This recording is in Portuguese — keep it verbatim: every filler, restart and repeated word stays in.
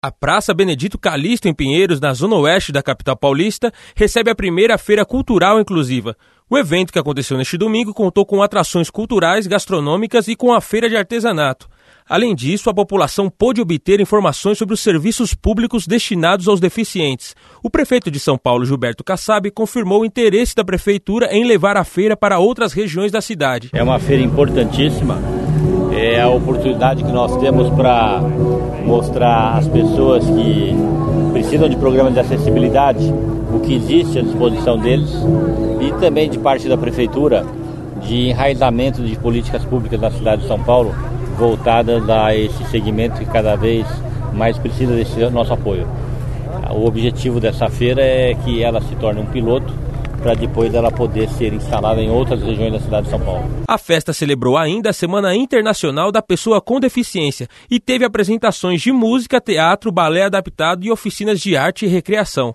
A Praça Benedito Calixto, em Pinheiros, na zona oeste da capital paulista, recebe a primeira Feira Cultural Inclusiva. O evento, que aconteceu neste domingo, contou com atrações culturais, gastronômicas e com a feira de artesanato. Além disso, a população pôde obter informações sobre os serviços públicos destinados aos deficientes. O prefeito de São Paulo, Gilberto Kassab, confirmou o interesse da prefeitura em levar a feira para outras regiões da cidade. É uma feira importantíssima, é a oportunidade que nós temos para mostrar às pessoas que precisam de programas de acessibilidade o que existe à disposição deles e também de parte da prefeitura de enraizamento de políticas públicas na cidade de São Paulo voltadas a esse segmento que cada vez mais precisa desse nosso apoio. O objetivo dessa feira é que ela se torne um piloto para depois ela poder ser instalada em outras regiões da cidade de São Paulo. A festa celebrou ainda a Semana Internacional da Pessoa com Deficiência e teve apresentações de música, teatro, balé adaptado e oficinas de arte e recreação.